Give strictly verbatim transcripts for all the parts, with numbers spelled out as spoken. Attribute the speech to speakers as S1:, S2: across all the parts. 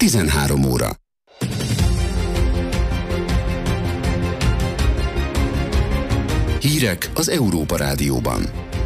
S1: tizenhárom óra. Hírek az Európa Rádióban.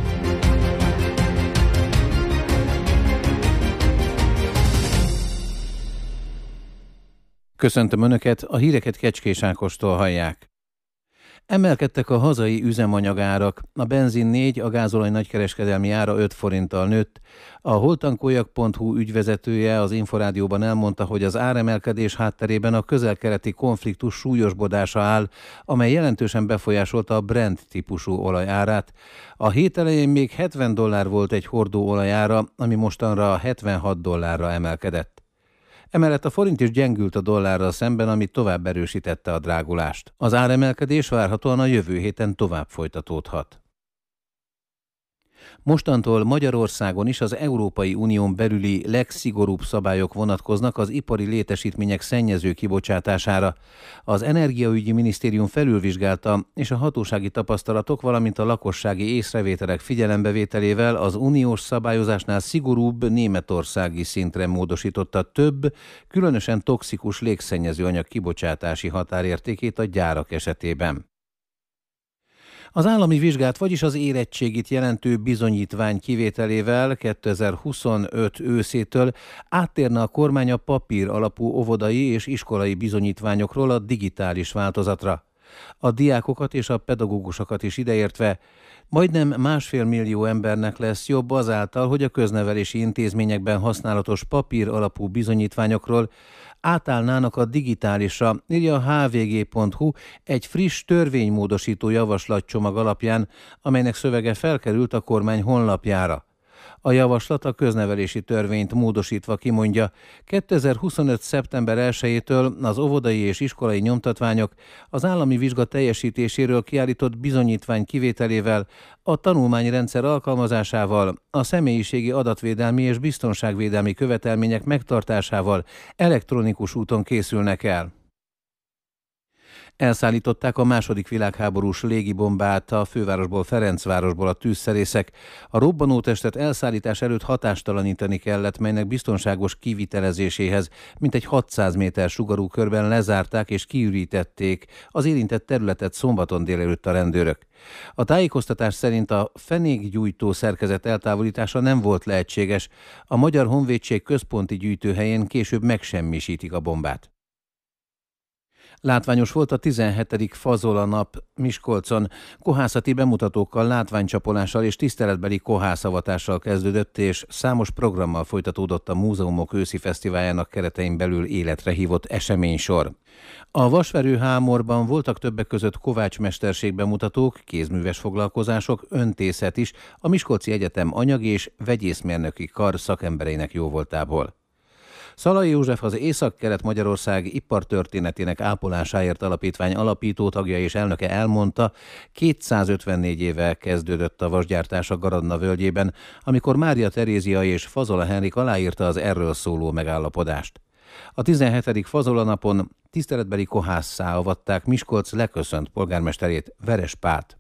S2: Köszöntöm Önöket, a híreket Kecskés Ákostól hallják. Emelkedtek a hazai üzemanyagárak, a benzin négy, a gázolaj nagykereskedelmi ára öt forinttal nőtt. A holtankoljak pont hu ügyvezetője az Inforádióban elmondta, hogy az áremelkedés hátterében a közel-keleti konfliktus súlyosbodása áll, amely jelentősen befolyásolta a Brent típusú olaj árát. A hét elején még hetven dollár volt egy hordó olajára, ami mostanra hetvenhat dollárra emelkedett. Emellett a forint is gyengült a dollárral szemben, ami tovább erősítette a drágulást. Az áremelkedés várhatóan a jövő héten tovább folytatódhat. Mostantól Magyarországon is az Európai Unión belüli legszigorúbb szabályok vonatkoznak az ipari létesítmények szennyező kibocsátására. Az Energiaügyi Minisztérium felülvizsgálta, és a hatósági tapasztalatok, valamint a lakossági észrevételek figyelembevételével az uniós szabályozásnál szigorúbb németországi szintre módosította több, különösen toxikus légszennyező anyag kibocsátási határértékét a gyárak esetében. Az állami vizsgát, vagyis az érettségit jelentő bizonyítvány kivételével kétezer-huszonöt őszétől áttérne a kormány a papír alapú óvodai és iskolai bizonyítványokról a digitális változatra. A diákokat és a pedagógusokat is ideértve majdnem másfél millió embernek lesz jobb azáltal, hogy a köznevelési intézményekben használatos papír alapú bizonyítványokról átállnának a digitálisra, írja a há vé gé pont hu egy friss törvénymódosító javaslatcsomag alapján, amelynek szövege felkerült a kormány honlapjára. A javaslat a köznevelési törvényt módosítva kimondja, kétezer-huszonöt. szeptember elsejétől az óvodai és iskolai nyomtatványok az állami vizsga teljesítéséről kiállított bizonyítvány kivételével, a tanulmányrendszer alkalmazásával, a személyiségi adatvédelmi és biztonságvédelmi követelmények megtartásával elektronikus úton készülnek el. Elszállították a második világháborús légibombát a fővárosból, Ferencvárosból a tűzszerészek. A robbanótestet elszállítás előtt hatástalanítani kellett, melynek biztonságos kivitelezéséhez mintegy hatszáz méter sugarú körben lezárták és kiürítették az érintett területet szombaton délelőtt a rendőrök. A tájékoztatás szerint a fenékgyújtó szerkezet eltávolítása nem volt lehetséges. A Magyar Honvédség központi gyűjtőhelyén később megsemmisítik a bombát. Látványos volt a tizenhetedik Fazola nap Miskolcon. Kohászati bemutatókkal, látványcsapolással és tiszteletbeli kohászavatással kezdődött, és számos programmal folytatódott a múzeumok őszi fesztiváljának keretein belül életre hívott eseménysor. A vasverőhámorban voltak többek között kovácsmesterség bemutatók, kézműves foglalkozások, öntészet is, a Miskolci Egyetem anyag- és vegyészmérnöki kar szakembereinek jóvoltából. Szalai József, az Észak-Kelet-Magyarország ipartörténetének ápolásáért alapítvány alapító tagja és elnöke elmondta, kétszázötvennégy éve kezdődött a vasgyártás a Garadna völgyében, amikor Mária Terézia és Fazola Henrik aláírta az erről szóló megállapodást. A tizenhetedik Fazola napon tiszteletbeli kohásszá avatták Miskolc leköszönt polgármesterét, Veres Pált.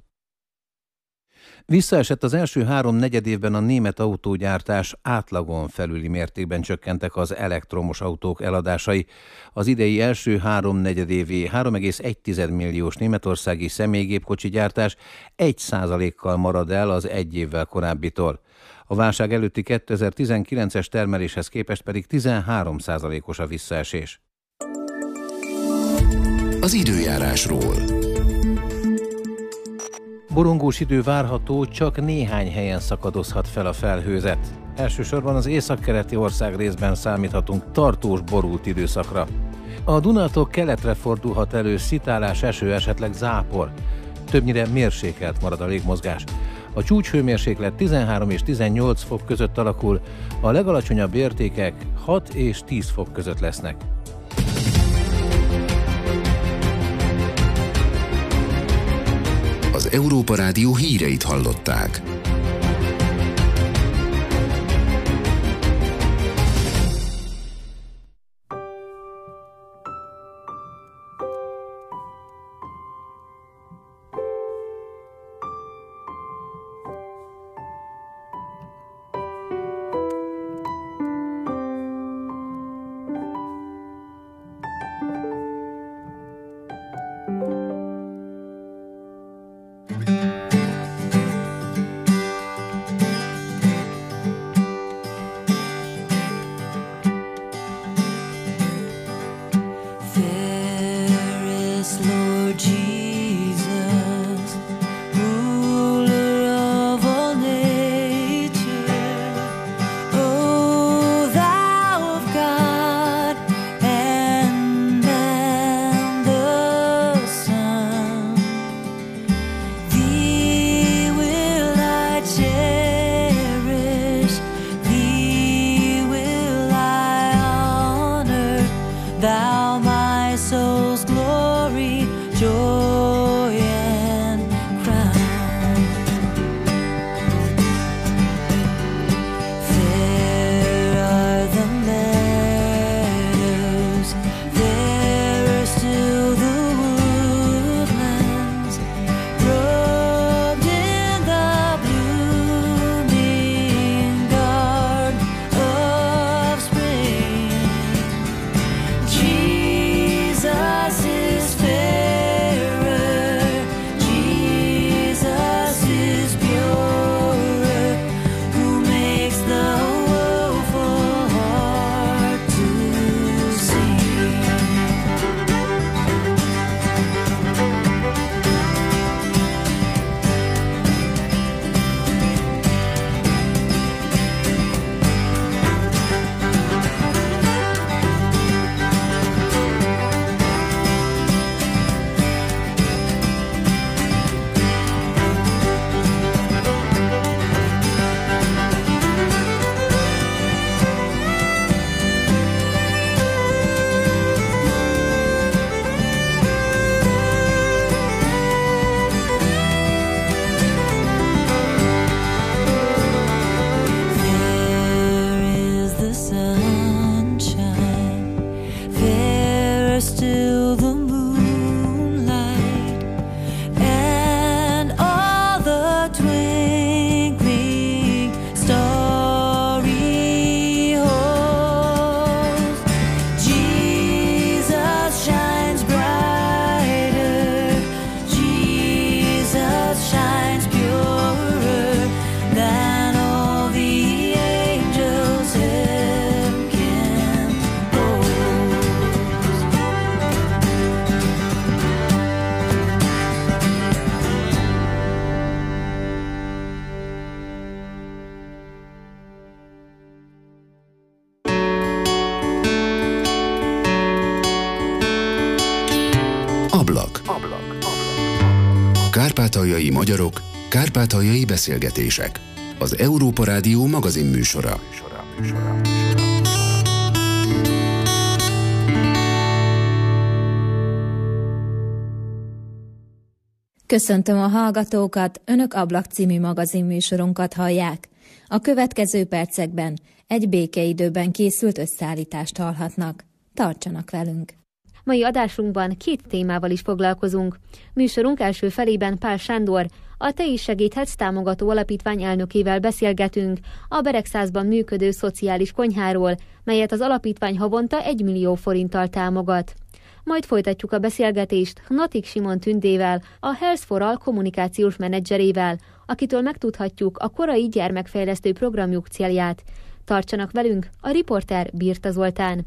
S2: Visszaesett az első három negyedévben a német autógyártás, átlagon felüli mértékben csökkentek az elektromos autók eladásai. Az idei első három negyedévi három egész egy milliós németországi személygépkocsi gyártás egy százalékkal marad el az egy évvel korábbitól. A válság előtti kétezer-tizenkilences termeléshez képest pedig tizenhárom százalékos a visszaesés.
S1: Az időjárásról.
S2: Borongós idő várható, csak néhány helyen szakadozhat fel a felhőzet. Elsősorban az északkeleti ország részben számíthatunk tartós borult időszakra. A Dunától keletre fordulhat elő szitálás, eső, esetleg zápor. Többnyire mérsékelt marad a légmozgás. A csúcshőmérséklet tizenhárom és tizennyolc fok között alakul, a legalacsonyabb értékek hat és tíz fok között lesznek.
S1: Az Európa Rádió híreit hallották. Kárpátaljai magyarok, kárpátaljai beszélgetések. Az Európa Rádió magazinműsora.
S3: Köszöntöm a hallgatókat, Önök Ablak című magazinműsorunkat hallják. A következő percekben egy békeidőben készült összeállítást hallhatnak. Tartsanak velünk!
S4: Mai adásunkban két témával is foglalkozunk. Műsorunk első felében Pál Sándor, a Te is segíthetsz támogató alapítvány elnökével beszélgetünk a Beregszázban működő szociális konyháról, melyet az alapítvány havonta egy millió forinttal támogat. Majd folytatjuk a beszélgetést Natik Simon Tündével, a Health for All kommunikációs menedzserével, akitől megtudhatjuk a korai gyermekfejlesztő programjuk célját. Tartsanak velünk, a riporter Birta Zoltán.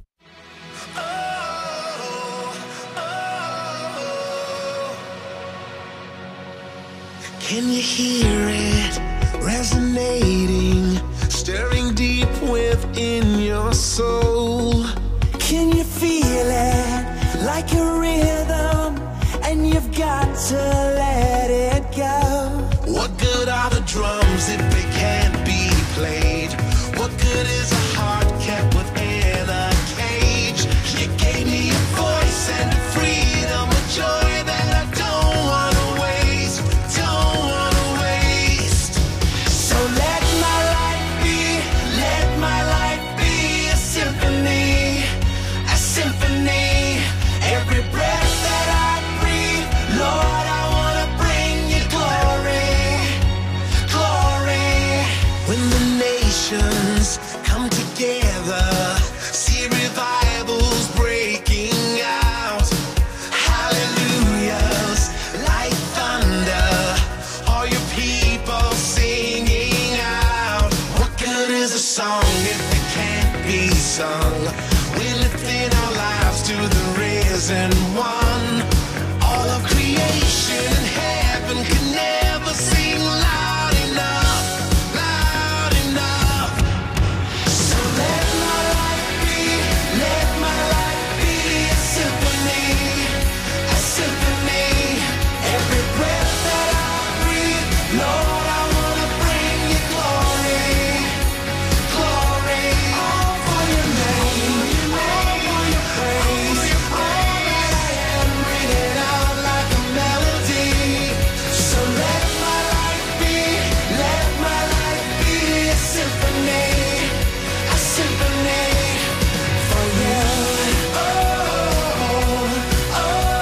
S5: Can you hear it resonating, stirring deep within your soul? Can you feel it like a rhythm, and you've got to let it go? What good are the drums if they can't be played? What good is a heart kept within a cage? You gave me a voice and a freedom, a joy that I don't want to waste, don't want to waste. So let my life be, let my life be a symphony, a symphony. Every breath that I breathe, Lord, I want to bring you glory, glory. When the nations come together, see revivals breaking out, hallelujahs like thunder, all your people singing out. What good is a song if it can't be sung? We're lifting our lives to the risen one. All of creation and heaven can never sing loud enough, loud enough. So let my life be, let my life be a symphony, a symphony. Every breath that I breathe, Lord, I want to bring you glory, glory. All for your name, all for your praise. All that I am, bring it out like a melody. So let my life be, let my life be a symphony, a symphony for you. Oh, oh,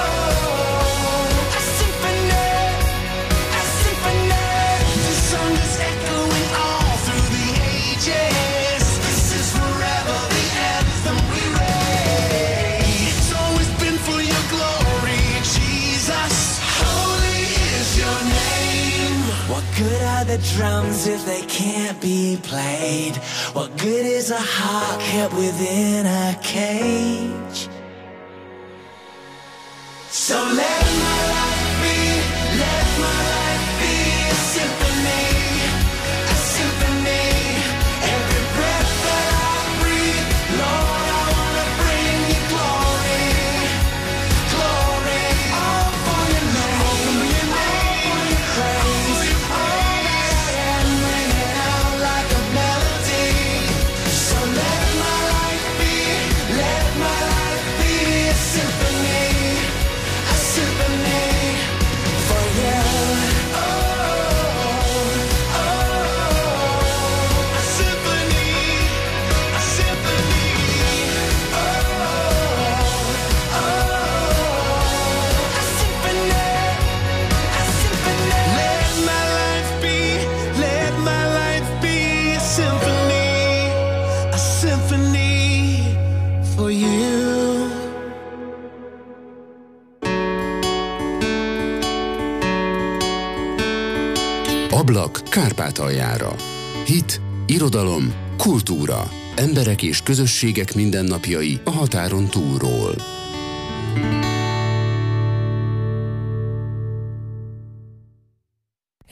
S5: a symphony, a symphony. The song is echoing all through the ages. This is forever the anthem we raise. It's always been for your glory, Jesus. Holy is your name. What good are the drums if they can't be played? What good is a heart kept within a cage? So let my life be, let my life be a symphony, a symphony. Every breath that I breathe, Lord, I want to bring you glory, glory. All for your name, all for your praise. All that I am, bring it out like a melody. So let my life be, let my life be a symphony, a symphony for you. Oh, oh, a symphony, a symphony. Oh, oh, a symphony, a symphony. Let my life be, let my life be a symphony, a symphony for you.
S1: Ablak Kárpátaljára. Hit, irodalom, kultúra. Emberek és közösségek mindennapjai a határon túlról.
S6: Egy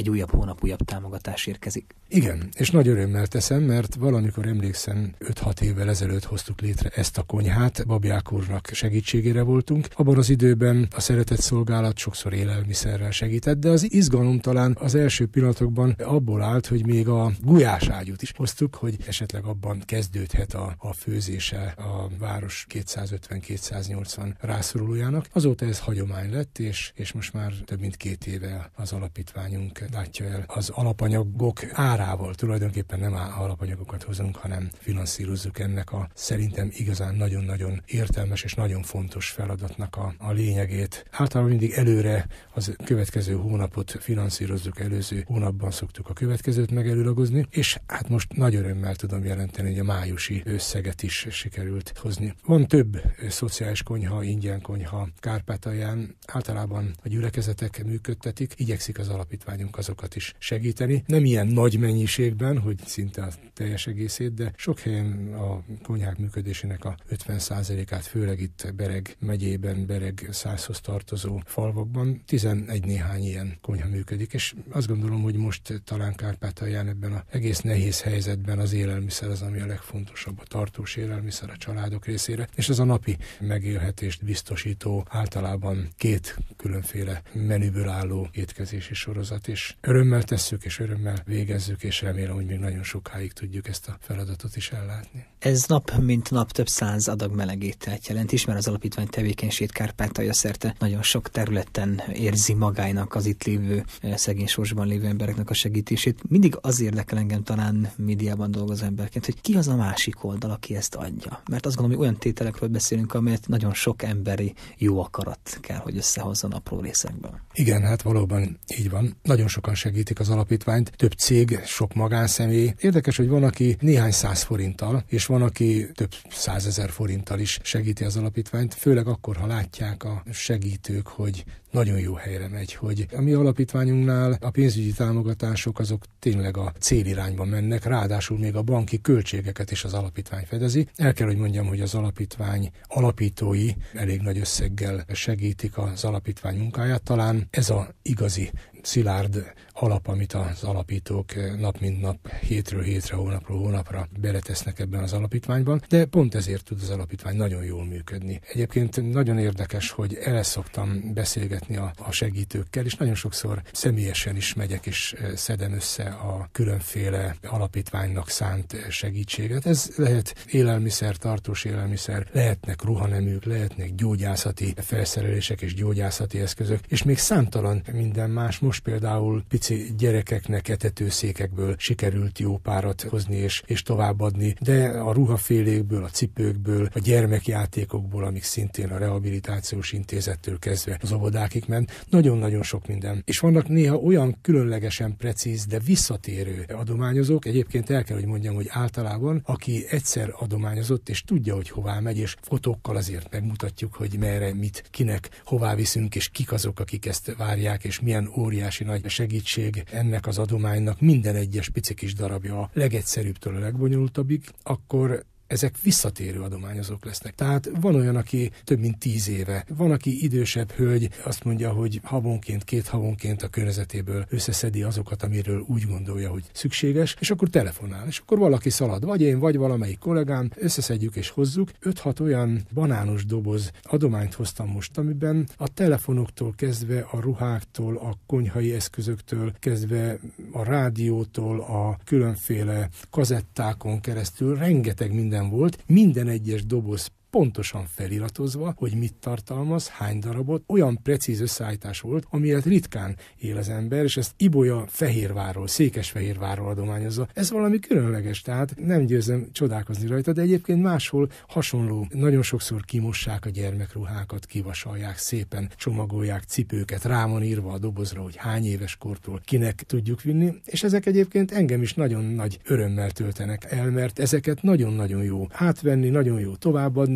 S6: egy újabb hónap, újabb támogatás érkezik.
S7: Igen, és nagy örömmel teszem, mert valamikor emlékszem, öt-hat évvel ezelőtt hoztuk létre ezt a konyhát, Babják úrnak segítségére voltunk. Abban az időben a szeretett szolgálat sokszor élelmiszerrel segített, de az izgalom talán az első pillanatokban abból állt, hogy még a gulyáságyút is hoztuk, hogy esetleg abban kezdődhet a, a főzése a város kétszázötven-kétszáznyolcvan rászorulójának. Azóta ez hagyomány lett, és, és most már több mint két éve az alapítványunk látja el az alapanyagok árával. Tulajdonképpen nem alapanyagokat hozunk, hanem finanszírozzuk ennek a szerintem igazán nagyon-nagyon értelmes és nagyon fontos feladatnak a, a lényegét. Általában mindig előre az következő hónapot finanszírozzuk, előző hónapban szoktuk a következőt megelőlagozni, és hát most nagy örömmel tudom jelenteni, hogy a májusi összeget is sikerült hozni. Van több szociális konyha, ingyen konyha Kárpátalján, általában a gyülekezetek működtetik, igyekszik az alapítványunk azokat is segíteni. Nem ilyen nagy mennyiségben, hogy szinte a teljes egészét, de sok helyen a konyhák működésének a ötven százalékát, főleg itt Bereg megyében, Bereg százhoz tartozó falvakban tizenegy néhány ilyen konyha működik, és azt gondolom, hogy most talán Kárpátalján ebben az egész nehéz helyzetben az élelmiszer az, ami a legfontosabb, a tartós élelmiszer a családok részére, és ez a napi megélhetést biztosító, általában két különféle menüből álló étkezési sorozat, és örömmel tesszük, és örömmel végezzük, és remélem, hogy még nagyon sokáig tudjuk ezt a feladatot is ellátni.
S6: Ez nap mint nap több száz adag meleg ételt jelent, ismer az alapítvány tevékenységét Kárpátalja szerte, nagyon sok területen érzi magának az itt lévő szegény sorsban lévő embereknek a segítését. Mindig az érdekel engem talán médiában dolgozó emberként, hogy ki az a másik oldal, aki ezt adja. Mert azt gondolom, hogy olyan tételekről beszélünk, amelyet nagyon sok emberi jó akarat kell, hogy összehozzon apró részekből.
S7: Igen, hát valóban így van. Nagyon sokan segítik az alapítványt, több cég, sok magánszemély. Érdekes, hogy van, aki néhány száz forinttal, és van, aki több százezer forinttal is segíti az alapítványt, főleg akkor, ha látják a segítők, hogy nagyon jó helyre megy, hogy a mi alapítványunknál a pénzügyi támogatások azok tényleg a célirányba mennek, ráadásul még a banki költségeket is az alapítvány fedezi. El kell, hogy mondjam, hogy az alapítvány alapítói elég nagy összeggel segítik az alapítvány munkáját. Talán ez a igazi szilárd alap, amit az alapítók nap mint nap, hétről hétre, hónapról hónapra beletesznek ebben az alapítványban, de pont ezért tud az alapítvány nagyon jól működni. Egyébként nagyon érdekes, hogy el szoktam beszélgetni a, a segítőkkel, és nagyon sokszor személyesen is megyek, és szedem össze a különféle alapítványnak szánt segítséget. Ez lehet élelmiszer, tartós élelmiszer, lehetnek ruhaneműk, lehetnek gyógyászati felszerelések és gyógyászati eszközök, és még számtalan minden más. Most például pici gyerekeknek etetőszékekből sikerült jó párat hozni és, és továbbadni, de a ruhafélékből, a cipőkből, a gyermekjátékokból, amik szintén a rehabilitációs intézettől kezdve az óvodákig ment, nagyon-nagyon sok minden. És vannak néha olyan különlegesen precíz, de visszatérő adományozók. Egyébként el kell, hogy mondjam, hogy általában, aki egyszer adományozott, és tudja, hogy hová megy, és fotókkal azért megmutatjuk, hogy merre, mit, kinek, hová viszünk, és kik azok, akik ezt várják, és milyen óriási nagy segítség ennek az adománynak minden egyes pici kis darabja a legegyszerűbbtől a legbonyolultabbig, akkor ezek visszatérő adományozók lesznek. Tehát van olyan, aki több mint tíz éve, van, aki idősebb hölgy, azt mondja, hogy havonként, két havonként a környezetéből összeszedi azokat, amiről úgy gondolja, hogy szükséges, és akkor telefonál, és akkor valaki szalad, vagy én, vagy valamelyik kollégám, összeszedjük és hozzuk. öt-hat olyan banános doboz adományt hoztam most, amiben a telefonoktól kezdve, a ruháktól, a konyhai eszközöktől kezdve, a rádiótól, a különféle kazettákon keresztül rengeteg minden volt, minden egyes doboz pontosan feliratozva, hogy mit tartalmaz, hány darabot, olyan precíz összeállítás volt, amilyet ritkán él az ember, és ezt Ibolya Fehérvárról, Székesfehérvárról adományozza. Ez valami különleges, tehát nem győzem csodálkozni rajta, de egyébként máshol hasonló. Nagyon sokszor kimossák a gyermekruhákat, kivasalják, szépen csomagolják cipőket, rá van írva a dobozra, hogy hány éves kortól kinek tudjuk vinni, és ezek egyébként engem is nagyon nagy örömmel töltenek el, mert ezeket nagyon-nagyon jó átvenni, nagyon jó továbbadni,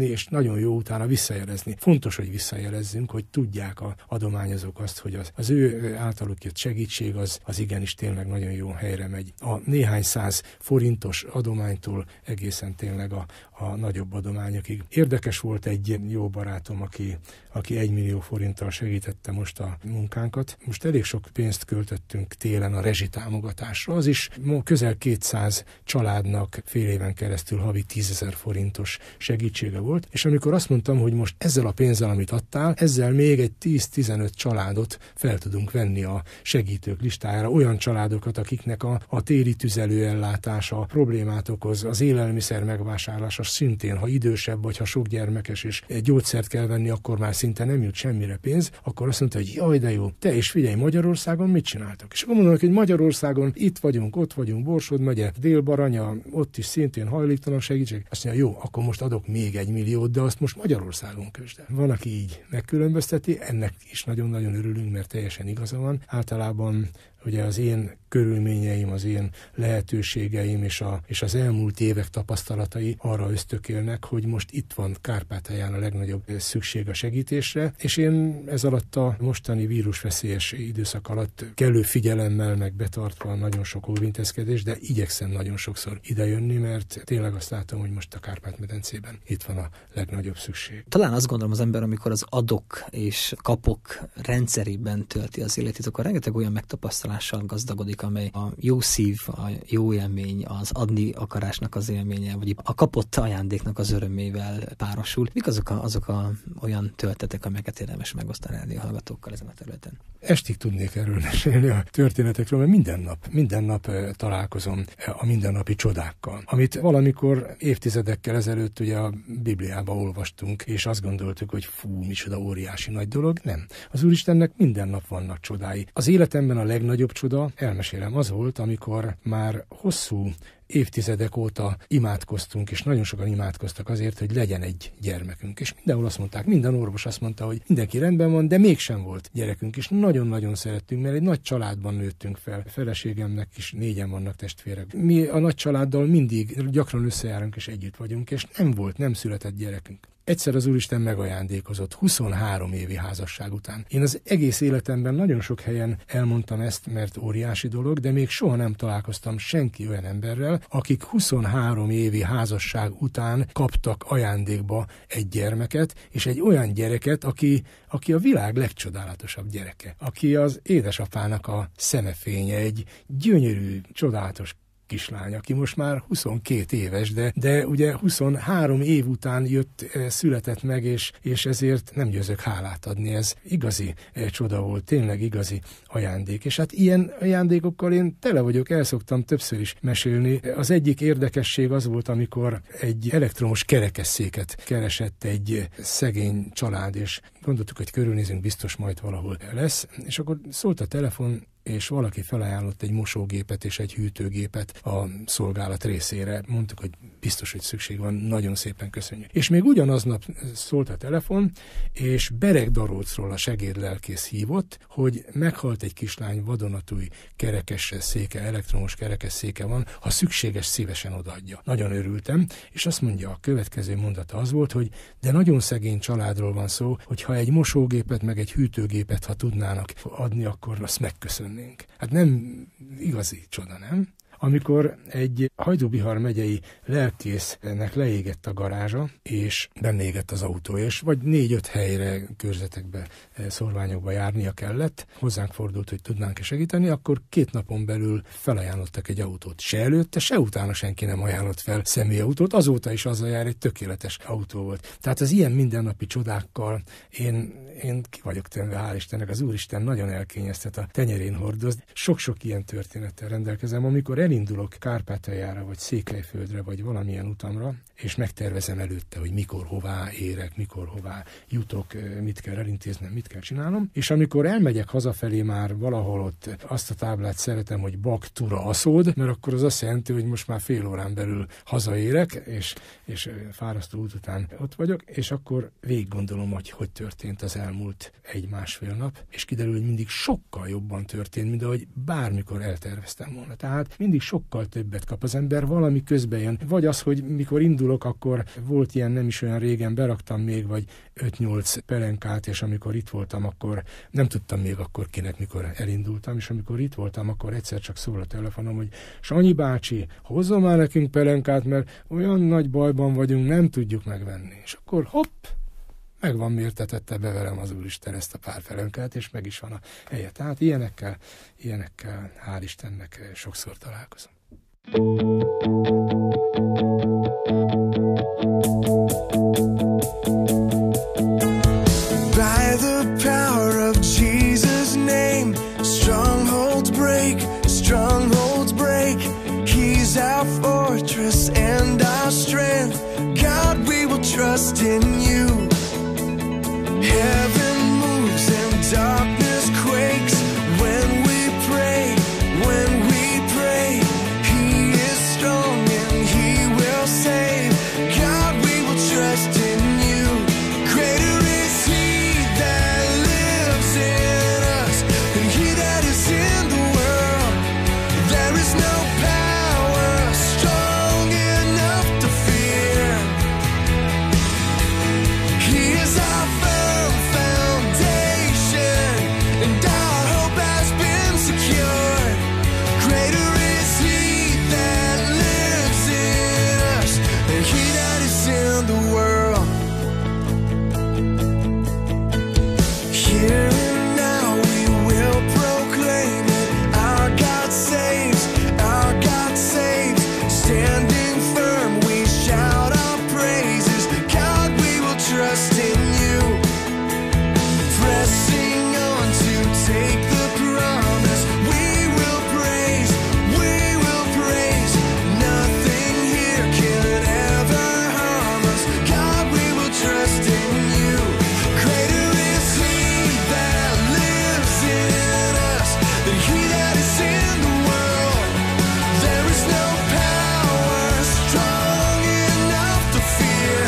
S7: és nagyon jó utána visszajelezni. Fontos, hogy visszajelezzünk, hogy tudják a adományozók azt, hogy az, az ő általuk jött segítség az, az igenis tényleg nagyon jó helyre megy. A néhány száz forintos adománytól egészen tényleg a, a nagyobb adományokig. Érdekes volt egy jó barátom, aki, aki egy millió forinttal segítette most a munkánkat. Most elég sok pénzt költöttünk télen a rezsitámogatásra. Az is közel kétszáz családnak fél éven keresztül havi tízezer forintos segítsége volt, és amikor azt mondtam, hogy most ezzel a pénzzel, amit adtál, ezzel még egy tíz-tizenöt családot fel tudunk venni a segítők listájára, olyan családokat, akiknek a, a téli tüzelőellátása problémát okoz, az élelmiszer megvásárlása szintén, ha idősebb vagy ha sok gyermekes és gyógyszert kell venni, akkor már szinte nem jut semmire pénz, akkor azt mondta, hogy jaj, de jó, te és figyelj, Magyarországon mit csináltak? És akkor mondanak, hogy Magyarországon itt vagyunk, ott vagyunk, Borsod megye, Dél-Baranya, ott is szintén hajléktalan segítség. Azt mondja, jó, akkor most adok még egy milliót, de azt most Magyarországon közd el. Van, aki így megkülönbözteti, ennek is nagyon-nagyon örülünk, mert teljesen igaza van. Általában ugye az én körülményeim, az én lehetőségeim és, a, és az elmúlt évek tapasztalatai arra ösztökélnek, hogy most itt van Kárpátalján a legnagyobb szükség a segítésre, és én ez alatt a mostani vírusveszélyes időszak alatt kellő figyelemmel meg betartva nagyon sok óvintézkedés, de igyekszem nagyon sokszor idejönni, mert tényleg azt látom, hogy most a Kárpát-medencében itt van a legnagyobb szükség.
S6: Talán azt gondolom az ember, amikor az adok és kapok rendszerében tölti az életét, akkor rengeteg olyan megtapasztalással gazdagodik, amely a jó szív, a jó élmény, az adni akarásnak az élménye, vagy a kapott ajándéknak az örömével párosul. Mik azok a, azok a olyan töltetek, amelyeket érdemes megosztani a hallgatókkal ezen a területen?
S7: Estig tudnék erről mesélni a történetekről, mert minden nap, minden nap találkozom a mindennapi csodákkal, amit valamikor évtizedekkel ezelőtt ugye a Bibliába olvastunk, és azt gondoltuk, hogy fú, micsoda óriási nagy dolog. Nem. Az Úristennek minden nap vannak csodái. Az életemben a legnagyobb csoda, elmesélem, az volt, amikor már hosszú évtizedek óta imádkoztunk, és nagyon sokan imádkoztak azért, hogy legyen egy gyermekünk. És mindenhol azt mondták, minden orvos azt mondta, hogy mindenki rendben van, de mégsem volt gyerekünk, és nagyon-nagyon szerettünk, mert egy nagy családban nőttünk fel. A feleségemnek is négyen vannak testvérek. Mi a nagy családdal mindig gyakran összejárunk, és együtt vagyunk, és nem volt, nem született gyerekünk. Egyszer az Úristen megajándékozott huszonhárom évi házasság után. Én az egész életemben nagyon sok helyen elmondtam ezt, mert óriási dolog, de még soha nem találkoztam senki olyan emberrel, akik huszonhárom évi házasság után kaptak ajándékba egy gyermeket, és egy olyan gyereket, aki, aki a világ legcsodálatosabb gyereke, aki az édesapának a szemefénye, egy gyönyörű, csodálatos kislány, aki most már huszonkét éves, de, de ugye huszonhárom év után jött, született meg, és, és ezért nem győzök hálát adni. Ez igazi csoda volt, tényleg igazi ajándék. És hát ilyen ajándékokkal én tele vagyok, el szoktam többször is mesélni. Az egyik érdekesség az volt, amikor egy elektromos kerekesszéket keresett egy szegény család, és gondoltuk, hogy körülnézünk, biztos majd valahol lesz, és akkor szólt a telefon, és valaki felajánlott egy mosógépet és egy hűtőgépet a szolgálat részére. Mondtuk, hogy biztos, hogy szükség van, nagyon szépen köszönjük. És még ugyanaznap szólt a telefon, és Beregdarócról a segédlelkész hívott, hogy meghalt egy kislány, vadonatúj kerekes széke, elektromos kerekes széke van, ha szükséges, szívesen odaadja. Nagyon örültem, és azt mondja, a következő mondata az volt, hogy de nagyon szegény családról van szó, hogy ha egy mosógépet, meg egy hűtőgépet, ha tudnának adni, akkor azt megköszönnénk. Hát nem igazi csoda, nem? Amikor egy Hajdú-Bihar megyei lelkésznek leégett a garázsa, és benne égett az autó, és vagy négy-öt helyre, körzetekbe, szorványokba járnia kellett, hozzánk fordult, hogy tudnánk-e segíteni, akkor két napon belül felajánlottak egy autót. Se előtte, se utána senki nem ajánlott fel személyautót, azóta is azzal jár, egy tökéletes autó volt. Tehát az ilyen mindennapi csodákkal én, én ki vagyok tenve, hál' Istennek, az Úristen nagyon elkényeztet, a tenyerén hordoz. Sok-sok ilyen történettel rendelkezem, amikor elindulok Kárpátaljára, vagy Székelyföldre, vagy valamilyen utamra, és megtervezem előtte, hogy mikor hová érek, mikor hová jutok, mit kell elintéznem, mit kell csinálnom, és amikor elmegyek hazafelé, már valahol ott azt a táblát szeretem, hogy Bak-Tura Aszód, mert akkor az azt jelenti, hogy most már fél órán belül hazaérek, és, és fárasztó út után ott vagyok, és akkor végig gondolom, hogy hogy történt az elmúlt egy-másfél nap, és kiderül, hogy mindig sokkal jobban történt, mint ahogy bármikor elterveztem volna. Tehát mindig mindig sokkal többet kap az ember, valami közben jön. Vagy az, hogy mikor indulok, akkor volt ilyen nem is olyan régen, beraktam még vagy öt-nyolc pelenkát, és amikor itt voltam, akkor nem tudtam még akkor kinek, mikor elindultam, és amikor itt voltam, akkor egyszer csak szól a telefonom, hogy Sanyi bácsi, hozzon már nekünk pelenkát, mert olyan nagy bajban vagyunk, nem tudjuk megvenni. És akkor hopp, meg van mértetette be velem az Úristen ezt a pár pelenkát, és meg is van a helye. Tehát ilyenekkel, ilyenekkel, hál' Istennek sokszor találkozom.
S5: By the power of Jesus' name, strongholds break, strongholds break. He's our fortress and our strength. God, we will trust in you. Heaven moves and darkness quakes when we pray, when we pray. He is strong and he will save. God, we will trust in you. Greater is he that lives in us than he that is in the world. There is no power strong enough to fear. He is our firm foundation, and our hope has been secured. Greater is he that lives in us than he that is in the world. Here and now we will proclaim it. Our God saves, our God saves. Standing firm we shout our praises. God, we will trust in you. Pressing on to take the promise. We will praise, we will praise. Nothing here can ever harm us. God, we will trust in you. Greater is he that lives in us than he that is in the world. There is no power strong enough to fear.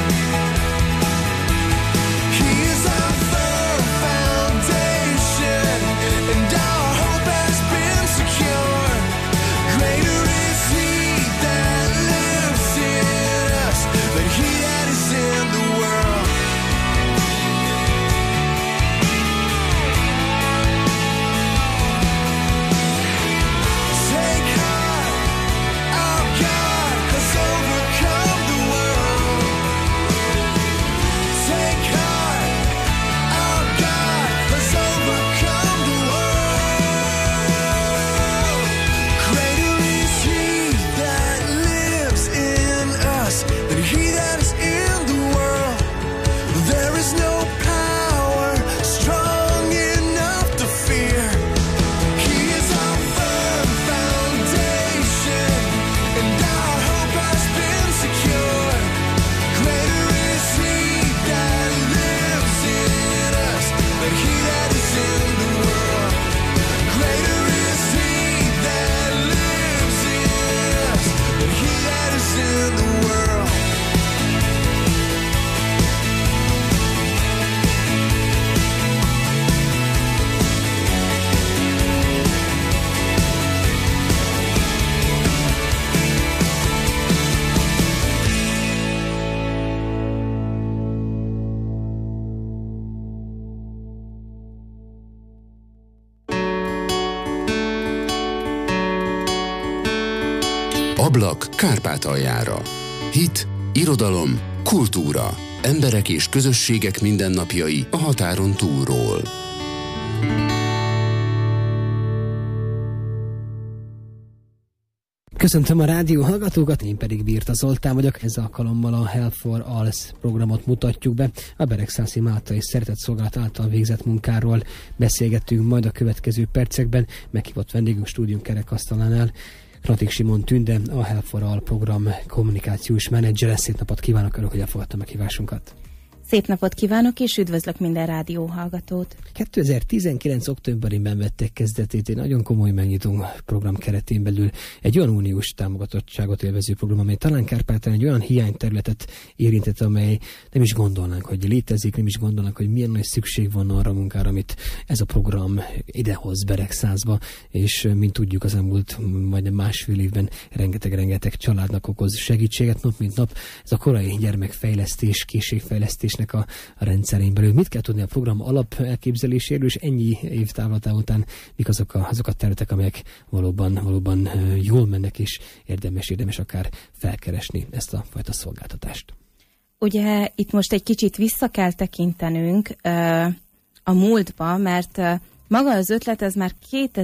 S5: He is our firm foundation, and our hope has been secured. Greater is he that lives in us than he that is in the world. Take heart, our God has overcome the world. Take heart, our God has overcome the world. Greater is he that lives in us than he that is in the world. There is no power strong enough to fear. He is our firm foundation, and our hope has been secured. Greater is he that lives in us than he that is in the world. Greater is he that lives in us than he that is in the world.
S1: Ablak Kárpátaljára. Hit, irodalom, kultúra. Emberek és közösségek mindennapjai a határon túlról.
S6: Köszöntöm a rádió hallgatókat, én pedig Birta Zoltán vagyok. Ez alkalommal a Health for All programot mutatjuk be. A Beregszászi Máltai Szeretett Szolgálat által végzett munkáról beszélgetünk majd a következő percekben. Meghívott vendégünk stúdium kerekasztalánál Knatik Simon Tünde, a Health for All program kommunikációs menedzsere. Szép napot kívánok, örülök, hogy elfogadta meghívásunkat.
S8: Szép napot kívánok, és üdvözlök minden rádióhallgatót!
S6: kétezer-tizenkilenc. októberében vettek kezdetét egy nagyon komoly megnyitó program keretén belül egy olyan uniós támogatottságot élvező program, amely talán Kárpátalján egy olyan hiányterületet érintett, amely nem is gondolnánk, hogy létezik, nem is gondolnánk, hogy milyen nagy szükség van arra a munkára, amit ez a program idehoz Beregszázba, és mint tudjuk, az elmúlt majdnem másfél évben rengeteg-rengeteg családnak okoz segítséget nap mint nap. Ez a korai gyermekfejlesztés, készségfejlesztésnek a, a rendszerén belül. Mit kell tudni a program alap elképzeléséről, és ennyi év távlatán után mik azok a, azok a területek, amelyek valóban, valóban jól mennek, és érdemes, érdemes akár felkeresni ezt a fajta szolgáltatást.
S8: Ugye itt most egy kicsit vissza kell tekintenünk uh, a múltba, mert uh, maga az ötlet ez már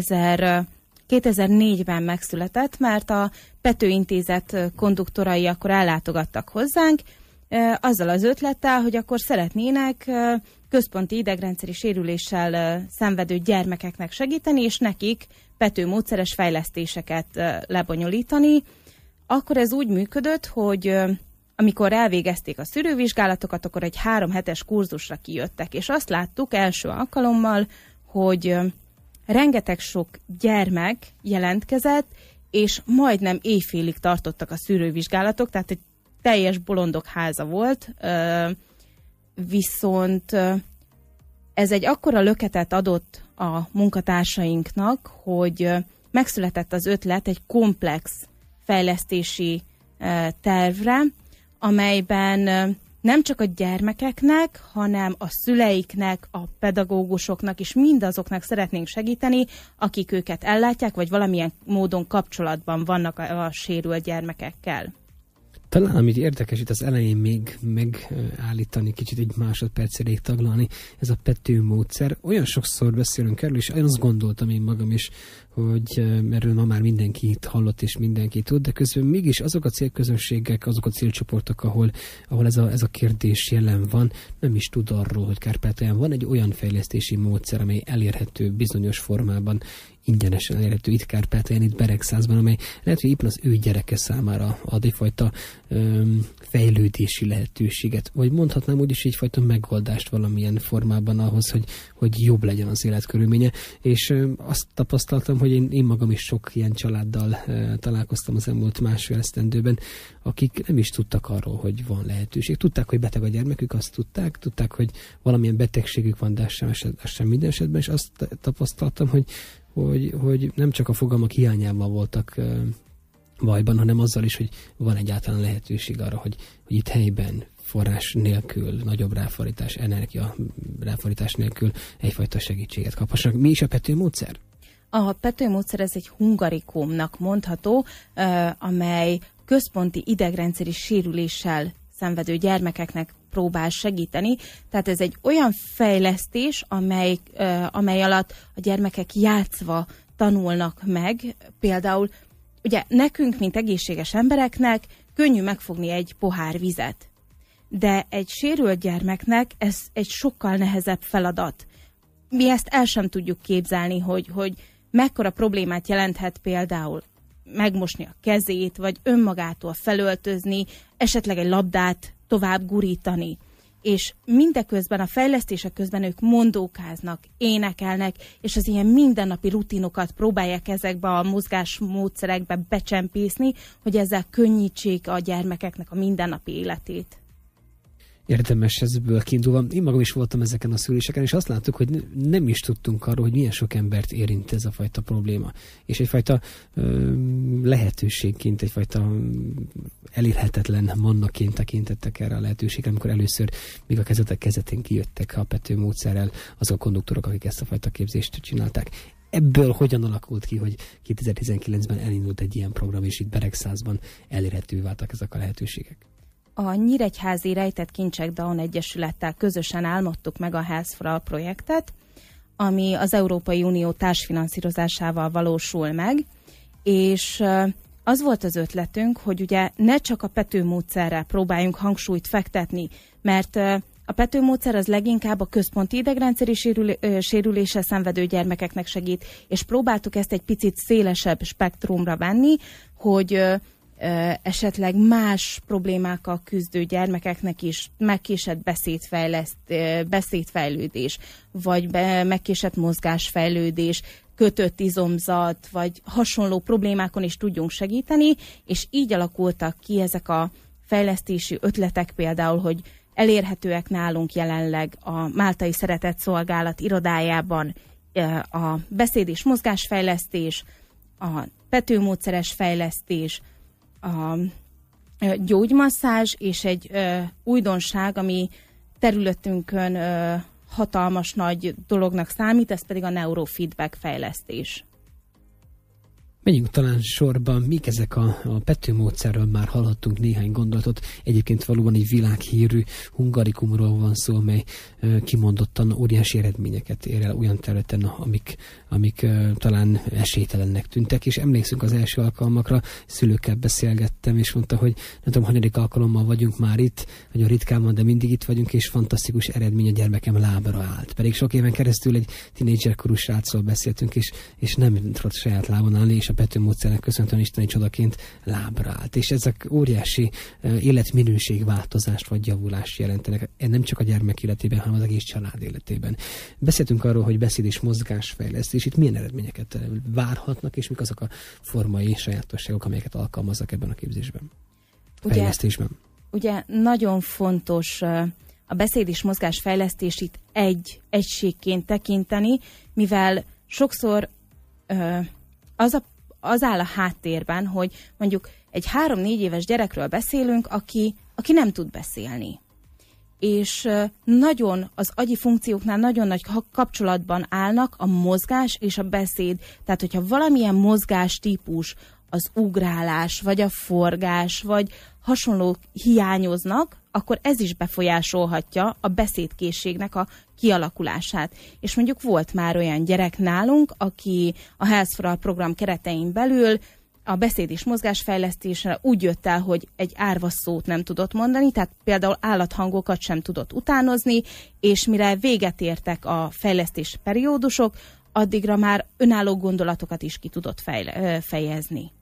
S8: kétezer-négyben megszületett, mert a Pető Intézet konduktorai akkor ellátogattak hozzánk, uh, azzal az ötlettel, hogy akkor szeretnének uh, központi idegrendszeri sérüléssel uh, szenvedő gyermekeknek segíteni, és nekik Pető módszeres fejlesztéseket uh, lebonyolítani. Akkor ez úgy működött, hogy uh, amikor elvégezték a szűrővizsgálatokat, akkor egy három hetes kurzusra kijöttek, és azt láttuk első alkalommal, hogy uh, rengeteg sok gyermek jelentkezett, és majdnem éjfélig tartottak a szűrővizsgálatok, tehát egy teljes bolondok háza volt, uh, viszont uh, ez egy akkora löketet adott a munkatársainknak, hogy uh, megszületett az ötlet egy komplex fejlesztési uh, tervre, amelyben uh, nem csak a gyermekeknek, hanem a szüleiknek, a pedagógusoknak és mindazoknak szeretnénk segíteni, akik őket ellátják, vagy valamilyen módon kapcsolatban vannak a, a sérült gyermekekkel.
S6: Talán, amit érdekes itt az elején még megállítani, kicsit egy másodpercig taglalni, ez a Pető módszer. Olyan sokszor beszélünk erről, és én azt gondoltam én magam is, hogy erről ma már mindenki itt hallott, és mindenki tud, de közben mégis azok a célközönségek, azok a célcsoportok, ahol, ahol ez, a, ez a kérdés jelen van, nem is tud arról, hogy Kárpátalján van egy olyan fejlesztési módszer, amely elérhető bizonyos formában, ingyenesen elérhető itt Kárpátalján, itt Beregszázban, amely lehet, hogy éppen az ő gyereke számára ad egyfajta öm, fejlődési lehetőséget, vagy mondhatnám úgy is egyfajta megoldást valamilyen formában ahhoz, hogy, hogy jobb legyen az életkörülménye, és öm, azt tapasztaltam, hogy én, én magam is sok ilyen családdal e, találkoztam az elmúlt másfél esztendőben, akik nem is tudtak arról, hogy van lehetőség. Tudták, hogy beteg a gyermekük, azt tudták, tudták, hogy valamilyen betegségük van, de az sem, az sem minden esetben, és azt tapasztaltam, hogy Hogy, hogy nem csak a fogalmak hiányában voltak uh, bajban, hanem azzal is, hogy van egyáltalán lehetőség arra, hogy, hogy itt helyben forrás nélkül, nagyobb ráfordítás, energia ráfordítás nélkül egyfajta segítséget kaphassanak. Mi is a Pető módszer?
S8: A Pető módszer ez egy hungarikumnak mondható, uh, amely központi idegrendszeri sérüléssel szenvedő gyermekeknek próbál segíteni. Tehát ez egy olyan fejlesztés, amely, uh, amely alatt a gyermekek játszva tanulnak meg. Például ugye nekünk, mint egészséges embereknek könnyű megfogni egy pohár vizet. De egy sérült gyermeknek ez egy sokkal nehezebb feladat. Mi ezt el sem tudjuk képzelni, hogy, hogy mekkora problémát jelenthet például megmosni a kezét, vagy önmagától felöltözni, esetleg egy labdát tovább gurítani. És mindeközben, a fejlesztések közben ők mondókáznak, énekelnek, és az ilyen mindennapi rutinokat próbálják ezekbe a mozgásmódszerekbe becsempészni, hogy ezzel könnyítsék a gyermekeknek a mindennapi életét.
S6: Érdemes ezből kiindulva. Én magam is voltam ezeken a szüléseken, és azt láttuk, hogy nem is tudtunk arról, hogy milyen sok embert érint ez a fajta probléma. És egyfajta ö, lehetőségként, egyfajta elérhetetlen mannaként tekintettek erre a lehetőségre, amikor először még a kezetek kezetén kijöttek a Pető módszerrel azok a konduktorok, akik ezt a fajta képzést csinálták. Ebből hogyan alakult ki, hogy kétezer-tizenkilencben elindult egy ilyen program, és itt Beregszázban elérhető váltak ezek a lehetőségek?
S8: A Nyíregyházi Rejtett Kincsek Down Egyesülettel közösen álmodtuk meg a Health for All projektet, ami az Európai Unió társfinanszírozásával valósul meg, és az volt az ötletünk, hogy ugye ne csak a Pető módszerrel próbáljunk hangsúlyt fektetni, mert a Pető módszer az leginkább a központi idegrendszeri sérüléssel szenvedő gyermekeknek segít, és próbáltuk ezt egy picit szélesebb spektrumra venni, hogy esetleg más problémákkal küzdő gyermekeknek is megkésett beszédfejleszt, beszédfejlődés, vagy be, megkésett mozgásfejlődés, kötött izomzat, vagy hasonló problémákon is tudjunk segíteni, és így alakultak ki ezek a fejlesztési ötletek például, hogy elérhetőek nálunk jelenleg a Máltai Szeretett Szolgálat irodájában a beszéd- és mozgásfejlesztés, a petőmódszeres fejlesztés, a gyógymasszázs, és egy ö, újdonság, ami területünkön ö, hatalmas nagy dolognak számít, ez pedig a neurofeedback fejlesztés.
S6: Menjünk talán sorban, mik ezek a, a petőmódszerről, már hallhattunk néhány gondolatot. Egyébként valóban egy világhírű hungarikumról van szó, amely uh, kimondottan óriási eredményeket ér el olyan területen, amik, amik uh, talán esélytelennek tűntek, és emlékszünk az első alkalmakra, szülőkkel beszélgettem, és mondta, hogy nem tudom, hanyadik alkalommal vagyunk már itt, nagyon ritkán van, de mindig itt vagyunk, és fantasztikus eredmény, a gyermekem lábra állt. Pedig sok éven keresztül egy tínédzserkorú srácról beszéltünk, és, és nem tudott saját lábon állni, és a petőmódszernek köszönhetően isteni csodaként lábra állt. És ezek óriási uh, életminőségváltozást vagy javulást jelentenek, nem csak a gyermek életében, hanem az egész család életében. Beszéltünk arról, hogy beszéd és mozgásfejlesztés, itt milyen eredményeket várhatnak, és mik azok a formai sajátosságok, amelyeket alkalmaznak ebben a képzésben,
S8: ugye,
S6: fejlesztésben.
S8: Ugye nagyon fontos uh, a beszéd és mozgásfejlesztés itt egy egységként tekinteni, mivel sokszor uh, az a az áll a háttérben, hogy mondjuk egy három-négy éves gyerekről beszélünk, aki, aki nem tud beszélni. És nagyon az agyi funkcióknál nagyon nagy kapcsolatban állnak a mozgás és a beszéd. Tehát, hogyha valamilyen mozgástípus, az ugrálás, vagy a forgás, vagy hasonlók hiányoznak, akkor ez is befolyásolhatja a beszédkészségnek a kialakulását. És mondjuk volt már olyan gyerek nálunk, aki a Health for All program keretein belül a beszéd és mozgásfejlesztésre úgy jött el, hogy egy árva szót nem tudott mondani, tehát például állathangokat sem tudott utánozni, és mire véget értek a fejlesztés periódusok, addigra már önálló gondolatokat is ki tudott fejle- fejezni.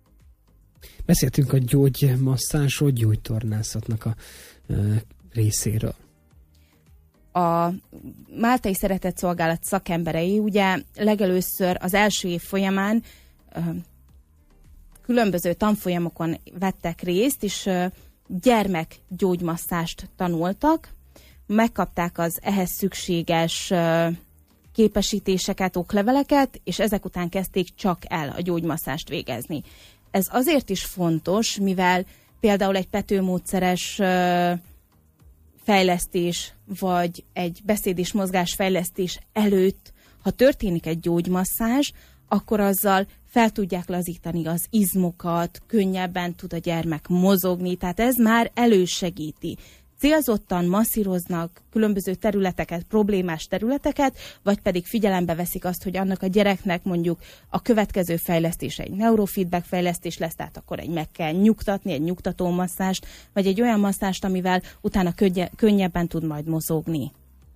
S6: Beszéltünk a gyógymasszázsról, gyógytornászatnak a uh, részéről.
S8: A Máltai Szeretett Szolgálat szakemberei ugye legelőször az első év folyamán uh, különböző tanfolyamokon vettek részt, és uh, gyermekgyógymasszást tanultak, megkapták az ehhez szükséges uh, képesítéseket, okleveleket, és ezek után kezdték csak el a gyógymasszást végezni. Ez azért is fontos, mivel például egy petőmódszeres uh, fejlesztés, vagy egy beszéd- és mozgásfejlesztés előtt, ha történik egy gyógymasszázs, akkor azzal fel tudják lazítani az izmokat, könnyebben tud a gyermek mozogni, tehát ez már elősegíti. Célzottan masszíroznak különböző területeket, problémás területeket, vagy pedig figyelembe veszik azt, hogy annak a gyereknek mondjuk a következő fejlesztése egy neurofeedback fejlesztés lesz, tehát akkor egy meg kell nyugtatni, egy nyugtató masszást, vagy egy olyan masszást, amivel utána könnye, könnyebben tud majd mozogni.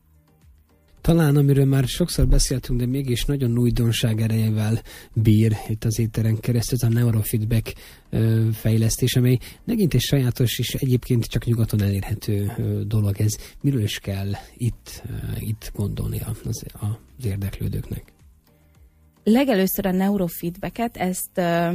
S6: Talán, amiről már sokszor beszéltünk, de mégis nagyon újdonság erejével bír itt az éteren keresztül, ez a neurofeedback ö, fejlesztés, amely megint egy sajátos és egyébként csak nyugaton elérhető ö, dolog. Ez miről is kell itt, ö, itt gondolni az, az érdeklődőknek?
S8: Legelőször a neurofeedbacket, ezt ö,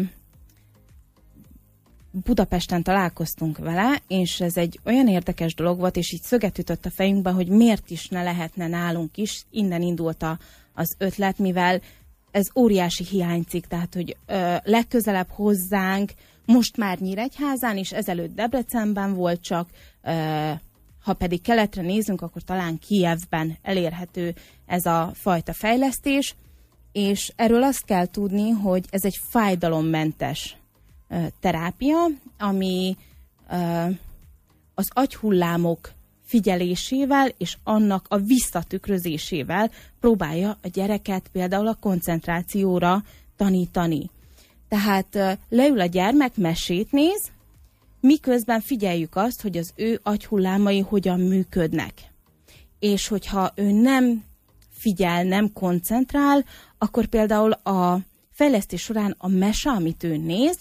S8: Budapesten találkoztunk vele, és ez egy olyan érdekes dolog volt, és így szöget ütött a fejünkbe, hogy miért is ne lehetne nálunk is. Innen indult a, az ötlet, mivel ez óriási hiányzik, tehát hogy ö, legközelebb hozzánk, most már Nyíregyházán is, ezelőtt Debrecenben volt csak, ö, ha pedig keletre nézünk, akkor talán Kijevben elérhető ez a fajta fejlesztés, és erről azt kell tudni, hogy ez egy fájdalommentes terápia, ami az agyhullámok figyelésével és annak a visszatükrözésével próbálja a gyereket például a koncentrációra tanítani. Tehát leül a gyermek, mesét néz, miközben figyeljük azt, hogy az ő agyhullámai hogyan működnek. És hogyha ő nem figyel, nem koncentrál, akkor például a fejlesztés során a mese, amit ő néz,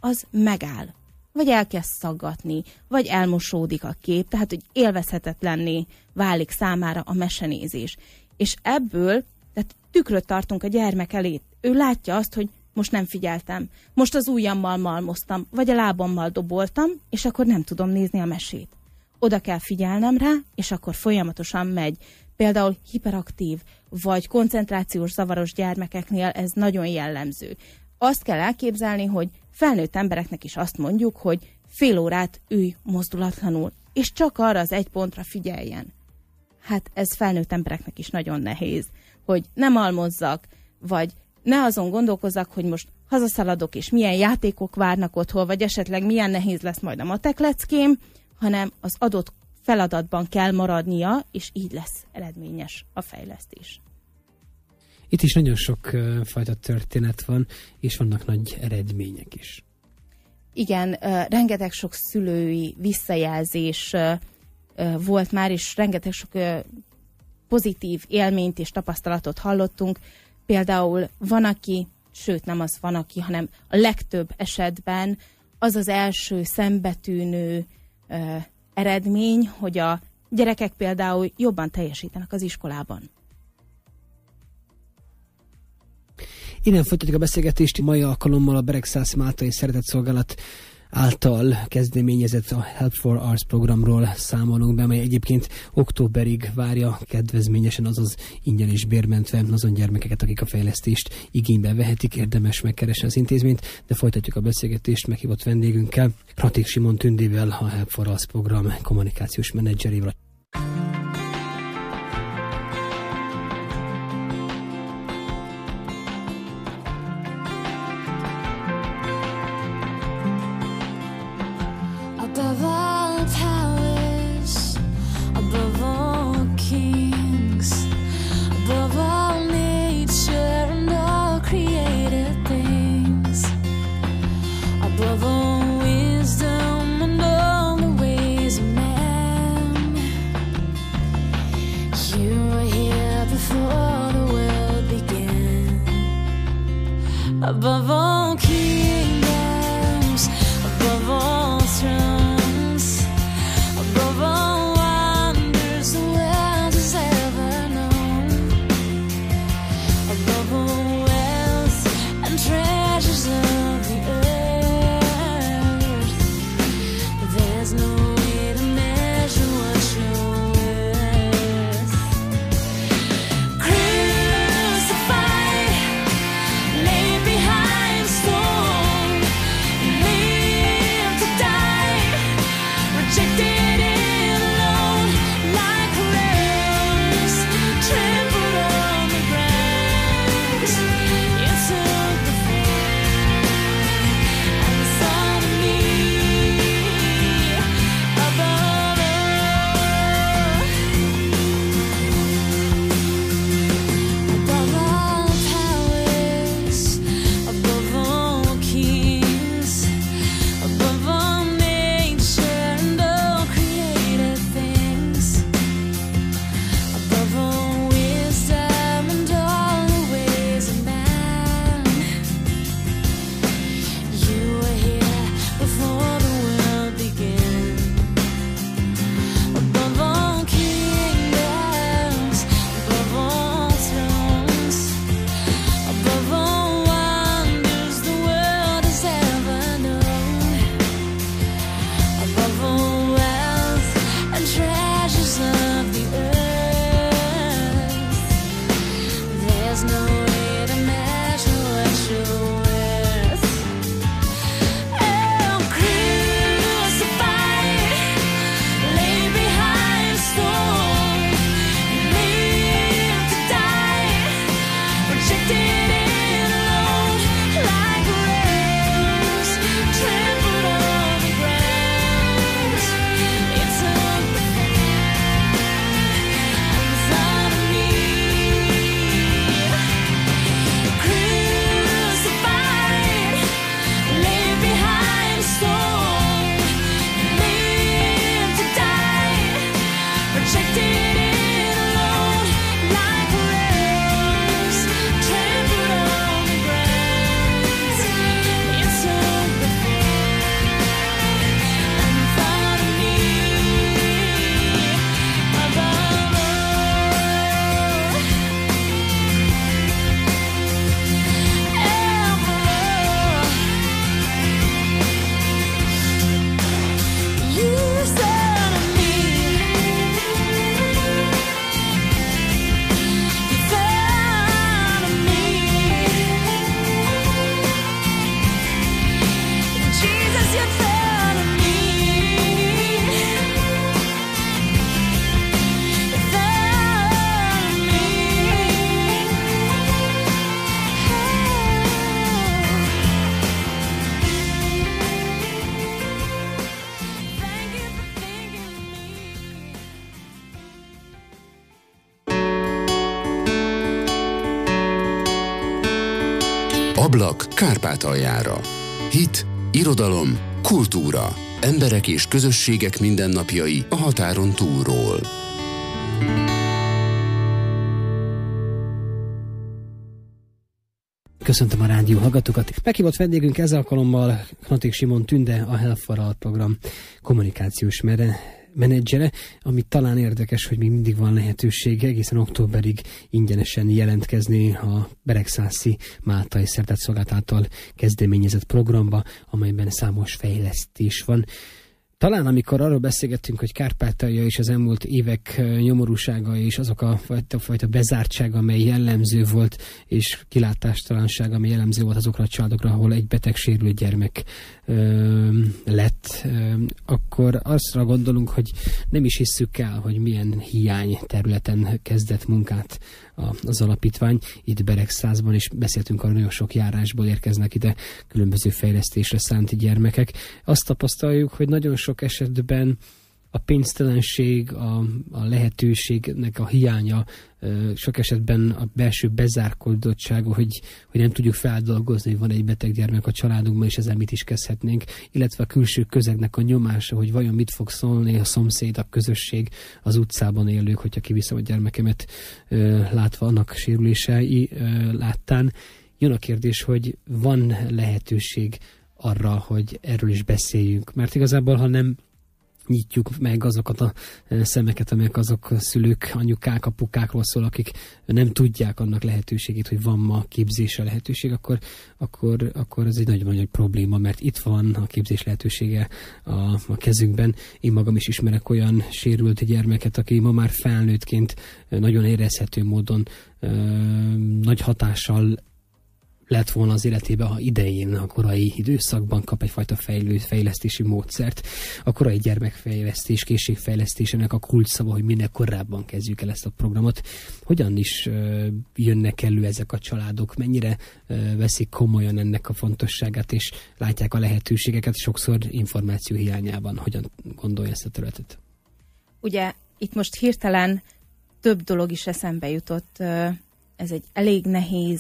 S8: az megáll. Vagy elkezd szaggatni, vagy elmosódik a kép, tehát hogy élvezhetetlenné válik számára a mesenézés. És ebből, tehát tükröt tartunk a gyermek elé. Ő látja azt, hogy most nem figyeltem, most az ujjammal malmoztam, vagy a lábammal doboltam, és akkor nem tudom nézni a mesét. Oda kell figyelnem rá, és akkor folyamatosan megy. Például hiperaktív, vagy koncentrációs zavaros gyermekeknél ez nagyon jellemző. Azt kell elképzelni, hogy felnőtt embereknek is azt mondjuk, hogy fél órát ülj mozdulatlanul, és csak arra az egy pontra figyeljen. Hát ez felnőtt embereknek is nagyon nehéz, hogy nem almozzak, vagy ne azon gondolkozzak, hogy most hazaszaladok, és milyen játékok várnak otthon, vagy esetleg milyen nehéz lesz majd a matekleckém, hanem az adott feladatban kell maradnia, és így lesz eredményes a fejlesztés.
S9: Itt is nagyon sok uh, fajta történet van, és vannak nagy eredmények is.
S8: Igen, uh, rengeteg sok szülői visszajelzés uh, uh, volt már, és rengeteg sok uh, pozitív élményt és tapasztalatot hallottunk. Például van, aki, sőt nem az van, aki, hanem a legtöbb esetben az az első szembetűnő uh, eredmény, hogy a gyerekek például jobban teljesítenek az iskolában.
S9: Innen folytatjuk a beszélgetést. Mai alkalommal a Beregszász Máltai Szeretetszolgálat által kezdeményezett a Help for Arts programról számolunk be, mely egyébként októberig várja kedvezményesen, azaz ingyen és bérmentve azon gyermekeket, akik a fejlesztést igénybe vehetik. Érdemes megkeresni az intézményt, de folytatjuk a beszélgetést meghívott vendégünkkel, Raték Simon Tündével, a Help for Arts program kommunikációs menedzserével.
S10: Above all kingdoms, above all thrones, above all wonders the world has ever known, above all wealth and treasures of the earth,
S1: Ablak Kárpátaljára. Hit, irodalom, kultúra. Emberek és közösségek mindennapjai a határon túlról.
S9: Köszöntöm a rádió hallgatókat. Meghívott vendégünk ez alkalommal Knatik Simon Tünde, a Help for All program kommunikációs menedzsere, ami talán érdekes, hogy még mindig van lehetősége egészen októberig ingyenesen jelentkezni a Beregszászi Máltai Szeretetszolgálat által kezdeményezett programba, amelyben számos fejlesztés van. Talán amikor arról beszélgettünk, hogy Kárpátalja és az elmúlt évek nyomorúsága és azok a fajta, fajta bezártsága, amely jellemző volt, és kilátástalanság, ami jellemző volt azokra a családokra, ahol egy beteg sérült gyermek ö, lett, ö, akkor azra gondolunk, hogy nem is hisszük el, hogy milyen hiány területen kezdett munkát az alapítvány. Itt Beregszászban is beszéltünk arról, nagyon sok járásból érkeznek ide különböző fejlesztésre szánt gyermekek. Azt tapasztaljuk, hogy nagyon sok esetben a pénztelenség, a, a lehetőségnek a hiánya, sok esetben a belső bezárkódottsága, hogy, hogy nem tudjuk feldolgozni, hogy van egy beteg gyermek a családunkban, és ezzel mit is kezdhetnénk, illetve a külső közegnek a nyomása, hogy vajon mit fog szólni a szomszéd, a közösség, az utcában élők, hogyha kiviszem a gyermekemet látva annak sérülései láttán. Jön a kérdés, hogy van lehetőség arra, hogy erről is beszéljünk, mert igazából, ha nem nyitjuk meg azokat a szemeket, amelyek azok a szülők, anyukák, apukákról szól, akik nem tudják annak lehetőségét, hogy van ma képzésre lehetőség, akkor, akkor, akkor ez egy nagyon nagy probléma, mert itt van a képzés lehetősége a, a kezünkben. Én magam is ismerek olyan sérült gyermeket, aki ma már felnőttként nagyon érezhető módon ö, nagy hatással lett volna az életében, ha idején, a korai időszakban kap egyfajta fejlő, fejlesztési módszert. A korai gyermekfejlesztés, készségfejlesztésének a kulcsszava, hogy minél korábban kezdjük el ezt a programot. Hogyan is uh, jönnek elő ezek a családok? Mennyire uh, veszik komolyan ennek a fontosságát, és látják a lehetőségeket sokszor információ hiányában? Hogyan gondolja ezt a területet?
S8: Ugye itt most hirtelen több dolog is eszembe jutott. Ez egy elég nehéz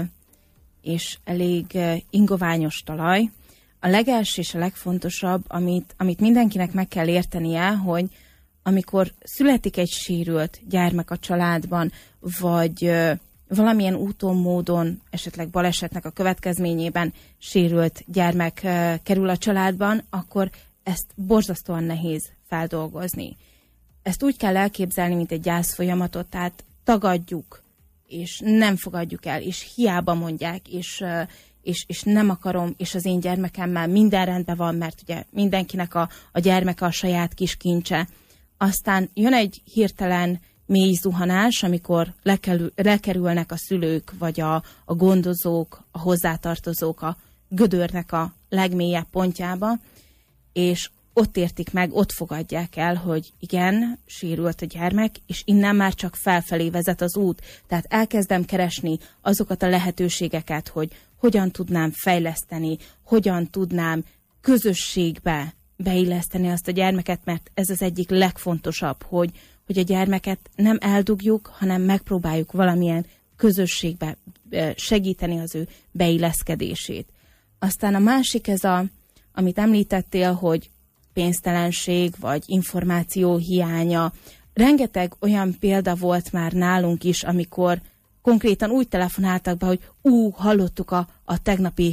S8: és elég ingoványos talaj. A legelső és a legfontosabb, amit, amit mindenkinek meg kell értenie, hogy amikor születik egy sérült gyermek a családban, vagy valamilyen úton, módon, esetleg balesetnek a következményében sérült gyermek kerül a családban, akkor ezt borzasztóan nehéz feldolgozni. Ezt úgy kell elképzelni, mint egy gyászfolyamatot, tehát tagadjuk, és nem fogadjuk el, és hiába mondják, és, és, és nem akarom, és az én gyermekemmel minden rendben van, mert ugye mindenkinek a, a gyermeke a saját kis kincse. Aztán jön egy hirtelen mély zuhanás, amikor lekerül, lekerülnek a szülők, vagy a, a gondozók, a hozzátartozók a gödörnek a legmélyebb pontjába, és ott értik meg, ott fogadják el, hogy igen, sérült a gyermek, és innen már csak felfelé vezet az út. Tehát elkezdem keresni azokat a lehetőségeket, hogy hogyan tudnám fejleszteni, hogyan tudnám közösségbe beilleszteni azt a gyermeket, mert ez az egyik legfontosabb, hogy, hogy a gyermeket nem eldugjuk, hanem megpróbáljuk valamilyen közösségbe segíteni az ő beilleszkedését. Aztán a másik ez a, amit említettél, hogy pénztelenség, vagy információ hiánya. Rengeteg olyan példa volt már nálunk is, amikor konkrétan úgy telefonáltak be, hogy ú, hallottuk a, a tegnapi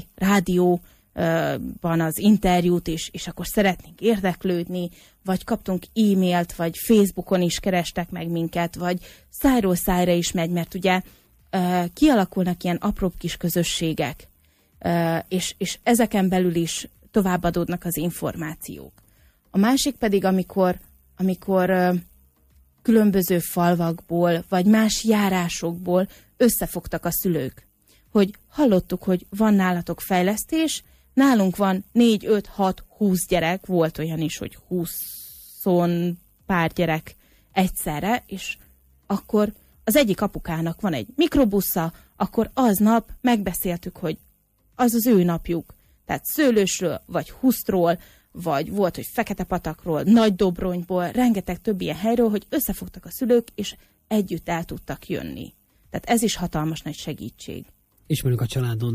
S8: rádióban az interjút, és, és akkor szeretnénk érdeklődni, vagy kaptunk e-mailt, vagy Facebookon is kerestek meg minket, vagy szájról szájra is megy, mert ugye kialakulnak ilyen apróbb kis közösségek, és, és ezeken belül is továbbadódnak az információk. A másik pedig, amikor, amikor ö, különböző falvakból, vagy más járásokból összefogtak a szülők, hogy hallottuk, hogy van nálatok fejlesztés, nálunk van négy, öt, hat, húsz gyerek, volt olyan is, hogy húszon pár gyerek egyszerre, és akkor az egyik apukának van egy mikrobusza, akkor aznap megbeszéltük, hogy az az ő napjuk. Tehát Szőlősről, vagy Husztról, vagy volt, hogy Feketepatakról, Nagydobronyból, rengeteg több ilyen helyről, hogy összefogtak a szülők, és együtt el tudtak jönni. Tehát ez is hatalmas nagy segítség.
S9: És mondjuk a családon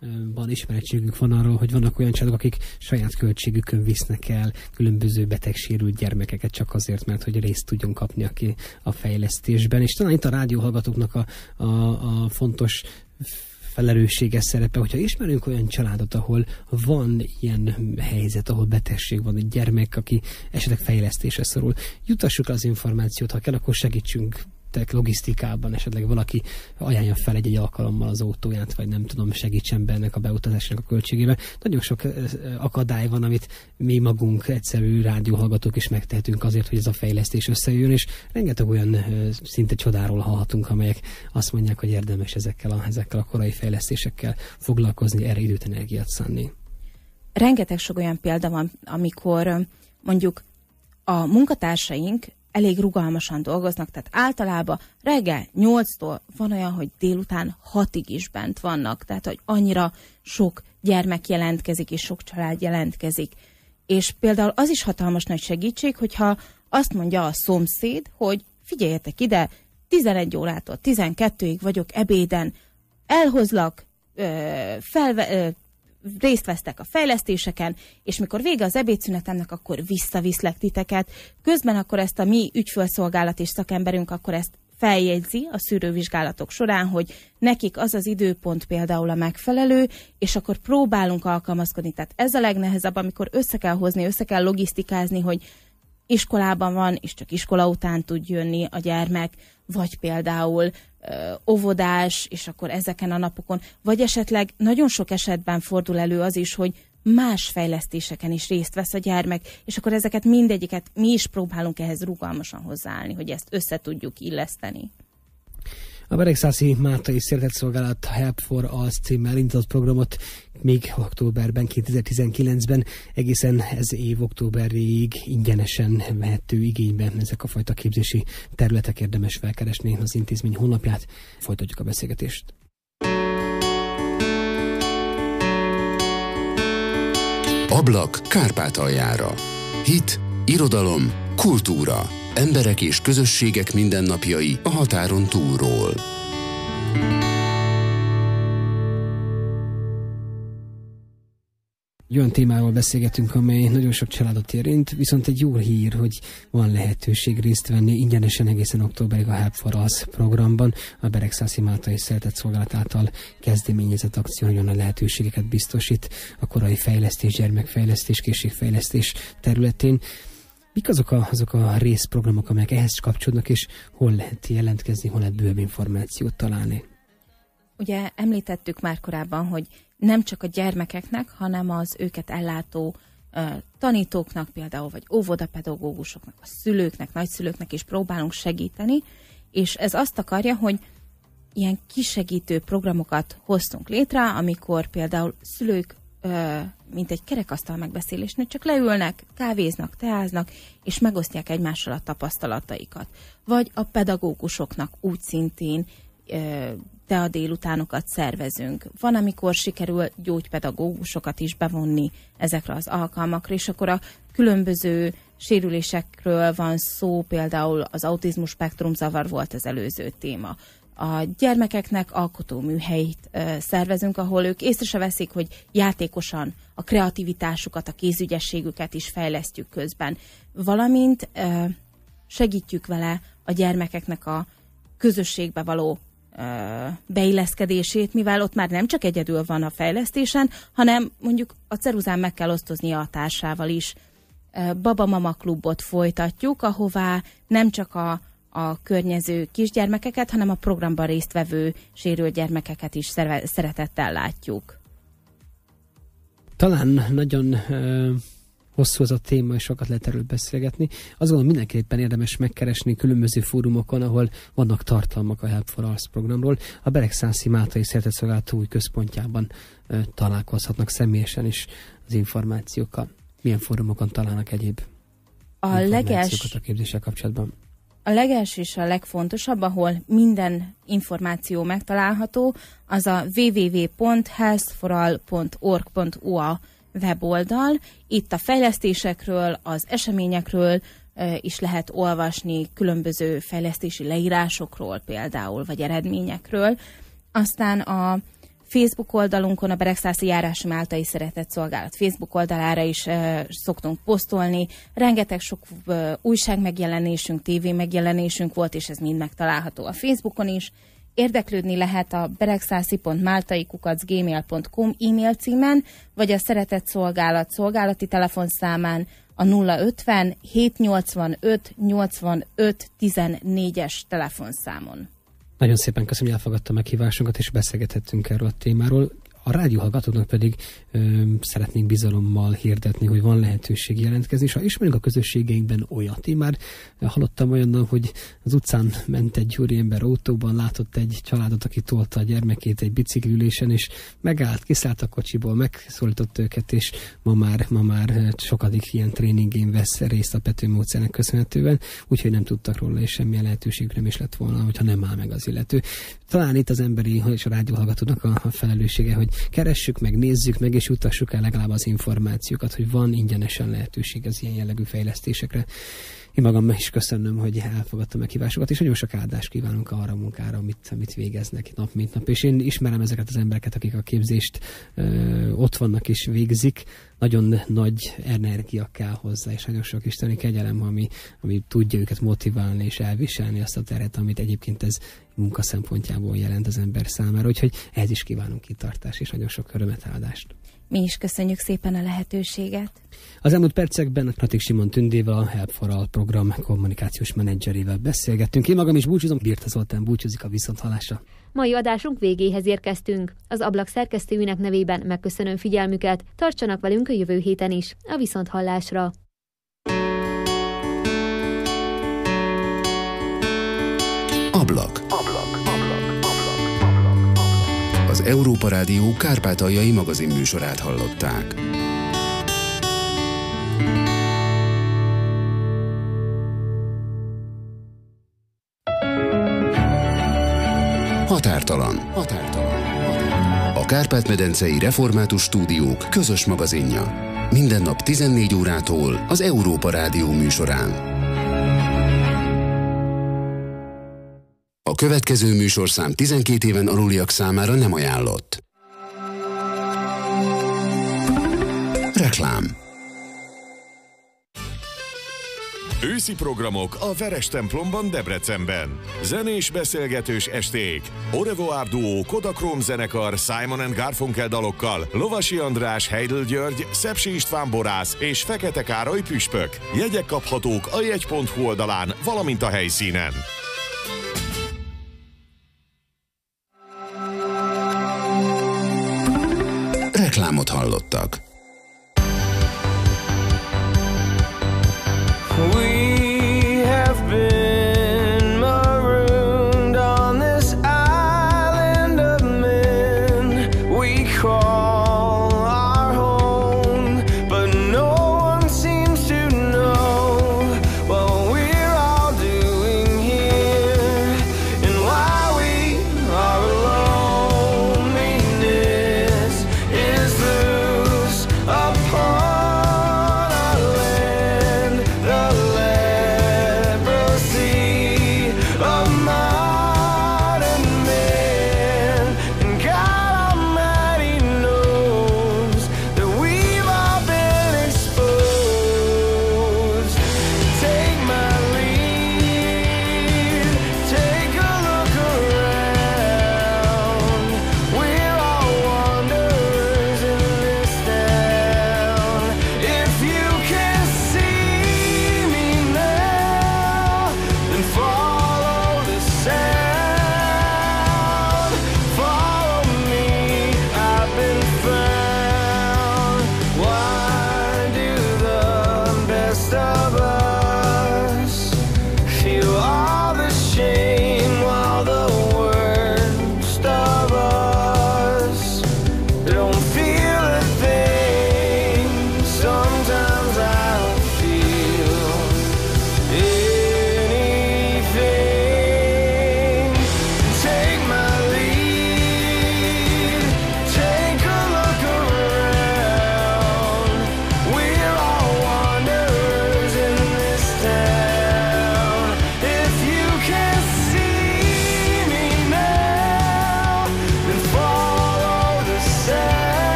S9: van ismeretségük van arról, hogy vannak olyan családok, akik saját költségükön visznek el különböző betegsérült gyermekeket csak azért, mert hogy részt tudjon kapni aki a fejlesztésben. És talán itt a rádióhallgatóknak a, a, a fontos felelősséges szerepe, hogyha ismerünk olyan családot, ahol van ilyen helyzet, ahol betegség van, egy gyermek, aki esetleg fejlesztésre szorul, jutassuk az információt, ha kell, akkor segítsünk logisztikában, esetleg valaki ajánlja fel egy-egy alkalommal az autóját, vagy nem tudom, segítsen be ennek a beutazásnak a költségével. Nagyon sok akadály van, amit mi magunk, egyszerű rádióhallgatók is megtehetünk azért, hogy ez a fejlesztés összejön, és rengeteg olyan szinte csodáról hallhatunk, amelyek azt mondják, hogy érdemes ezekkel a, ezekkel a korai fejlesztésekkel foglalkozni, erre időt, energiát szánni.
S8: Rengeteg sok olyan példa van, amikor mondjuk a munkatársaink elég rugalmasan dolgoznak, tehát általában reggel nyolctól van olyan, hogy délután hatig is bent vannak, tehát hogy annyira sok gyermek jelentkezik, és sok család jelentkezik. És például az is hatalmas nagy segítség, hogyha azt mondja a szomszéd, hogy figyeljetek ide, tizenegy órától tizenkettőig vagyok ebéden, elhozlak, ö, felve, ö, részt vesztek a fejlesztéseken, és mikor vége az ebédszünetemnek, akkor visszaviszlek titeket. Közben akkor ezt a mi ügyfélszolgálat és szakemberünk akkor ezt feljegyzi a szűrővizsgálatok során, hogy nekik az az időpont például a megfelelő, és akkor próbálunk alkalmazkodni. Tehát ez a legnehezebb, amikor össze kell hozni, össze kell logisztikázni, hogy iskolában van, és csak iskola után tud jönni a gyermek, vagy például ö, óvodás, és akkor ezeken a napokon, vagy esetleg nagyon sok esetben fordul elő az is, hogy más fejlesztéseken is részt vesz a gyermek, és akkor ezeket mindegyiket mi is próbálunk ehhez rugalmasan hozzáállni, hogy ezt össze tudjuk illeszteni.
S9: A Beregszászi Máltai Szeretetszolgálat Help for Us címmel indított programot még októberben, kétezer-tizenkilencben egészen ez év októberig ingyenesen vehető igénybe ezek a fajta képzési területek, érdemes felkeresni az intézmény honlapját. Folytatjuk a beszélgetést.
S1: Ablak Kárpátaljára. Hit, irodalom, kultúra. Emberek és közösségek mindennapjai a határon túlról.
S9: Olyan témával beszélgetünk, amely nagyon sok családot érint, viszont egy jó hír, hogy van lehetőség részt venni ingyenesen egészen októberig a Help for Us programban. A Beregszászi Máltai Szeretetszolgálat által kezdeményezett akció nagyon nagy lehetőségeket biztosít a korai fejlesztés, gyermekfejlesztés, készségfejlesztés területén. Mik azok a, azok a részprogramok, amelyek ehhez kapcsolódnak, és hol lehet jelentkezni, hol lehet bőbb információt találni?
S8: Ugye említettük már korábban, hogy nem csak a gyermekeknek, hanem az őket ellátó uh, tanítóknak például, vagy óvodapedagógusoknak, a szülőknek, nagyszülőknek is próbálunk segíteni, és ez azt akarja, hogy ilyen kisegítő programokat hoztunk létre, amikor például szülők mint egy kerekasztal megbeszélésnél csak leülnek, kávéznak, teáznak, és megosztják egymással a tapasztalataikat. Vagy a pedagógusoknak úgy szintén tea délutánokat szervezünk. Van, amikor sikerül gyógypedagógusokat is bevonni ezekre az alkalmakra, és akkor a különböző sérülésekről van szó, például az autizmus spektrum zavar volt az előző téma. A gyermekeknek alkotóműhelyt ö, szervezünk, ahol ők észre se veszik, hogy játékosan a kreativitásukat, a kézügyességüket is fejlesztjük közben. Valamint ö, segítjük vele a gyermekeknek a közösségbe való ö, beilleszkedését, mivel ott már nem csak egyedül van a fejlesztésen, hanem mondjuk a ceruzán meg kell osztoznia a társával is. Baba-mama klubot folytatjuk, ahová nem csak a a környező kisgyermekeket, hanem a programban résztvevő sérült gyermekeket is szeretettel látjuk.
S9: Talán nagyon uh, hosszú az a téma, és sokat lehet erről beszélgetni. Azt gondolom, mindenképpen érdemes megkeresni különböző fórumokon, ahol vannak tartalmak a Help for Us programról. A Beregszászi Máltai Szeretetszolgálat új központjában uh, találkozhatnak személyesen is az információkkal. Milyen fórumokon találnak egyéb
S8: a
S9: információkat a képzéssel kapcsolatban?
S8: A legelső és a legfontosabb, ahol minden információ megtalálható, az a double-u double-u double-u pont health for all pont org pont u a weboldal. Itt a fejlesztésekről, az eseményekről e, is lehet olvasni, különböző fejlesztési leírásokról például, vagy eredményekről. Aztán a Facebook oldalunkon, a Beregszászi Járási Máltai Szeretett Szolgálat Facebook oldalára is e, szoktunk posztolni. Rengeteg sok e, újság megjelenésünk, tévé megjelenésünk volt, és ez mind megtalálható a Facebookon is. Érdeklődni lehet a beregszászi pont máltai kukac gmail pont com e-mail címen, vagy a Szeretett Szolgálat szolgálati telefonszámán a nulla ötven hétszáznyolcvanöt nyolcvanöt tizennégyes telefonszámon.
S9: Nagyon szépen köszönöm, hogy elfogadta meghívásunkat, és beszélgethettünk erről a témáról. A rádióhallgatóknak pedig ö, szeretnénk bizalommal hirdetni, hogy van lehetőség jelentkezni, és ha ismerünk a közösségeinkben olyat. Én már hallottam olyannal, hogy az utcán ment egy úriember autóban, látott egy családot, aki tolta a gyermekét egy biciklülésen, és megállt, kiszállt a kocsiból, megszólított őket, és ma már, ma már sokadik ilyen tréningén vesz részt a Pető módszernek köszönhetően, úgyhogy nem tudtak róla, és semmilyen lehetőségük nem is lett volna, hogyha nem áll meg az illető. Talán itt az emberi és a rádióhallgatónak a, a felelőssége, hogy keressük meg, nézzük meg, és jutassuk el legalább az információkat, hogy van ingyenesen lehetőség az ilyen jellegű fejlesztésekre. Én magam is köszönöm, hogy elfogadtam meghívásokat, és nagyon sok áldást kívánunk arra a munkára, amit, amit végeznek nap mint nap. És én ismerem ezeket az embereket, akik a képzést ö, ott vannak és végzik. Nagyon nagy energia kell hozzá, és nagyon sok isteni kegyelem, ami, ami tudja őket motiválni és elviselni azt a teret, amit egyébként ez munka szempontjából jelent az ember számára. Úgyhogy ehhez is kívánunk kitartást, és nagyon sok örömet, áldást.
S8: Mi is köszönjük szépen a lehetőséget.
S9: Az elmúlt percekben Kratik Simon Tündével, a Help for All program kommunikációs menedzserével beszélgettünk. Én magam is búcsúzom, Birta Zoltán búcsúzik, a viszonthallásra.
S4: Mai adásunk végéhez érkeztünk. Az Ablak szerkesztőinek nevében megköszönöm figyelmüket. Tartsanak velünk a jövő héten is. A viszonthallásra.
S1: Ablak. Ablak. Ablak. Ablak. Ablak. Az Európa Rádió kárpátaljai magazinműsorát hallották. Határtalan. Határtalan. A Kárpát-medencei Református Stúdiók közös magazinja. Minden nap tizennégy órától az Európa Rádió műsorán. A következő műsorszám tizenkét éven aluliak számára nem ajánlott. Reklám.
S11: Őszi programok a Veres templomban Debrecenben. Zenés beszélgetős esték. Orevoir Duo, Kodachrome zenekar, Simon and Garfunkel dalokkal, Lovasi András, Heidel György, Szepsi István borász és Fekete Károly püspök. Jegyek kaphatók a jegy pont hu oldalán, valamint a helyszínen.
S1: Reklámot hallottak.
S5: We